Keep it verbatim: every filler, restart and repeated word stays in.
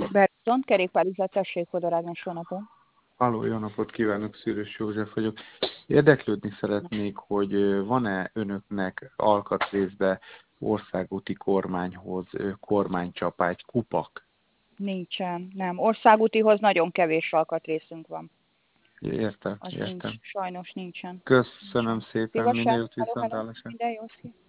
Berton, kerékpárüzlet, tessék, Hodorágnes, jó napot. Halló, jó napot kívánok, Szűrős József vagyok. Érdeklődni szeretnék, hogy van-e önöknek alkatrészbe országúti kormányhoz kormánycsapágy kupak? Nincsen, nem. Országútihoz nagyon kevés alkatrészünk van. Értem, Az nincs, értem. sajnos nincsen. Köszönöm nincsen. szépen, Szívesen, mindenjót hello, hello, viszontlátásra. minden jó, szép.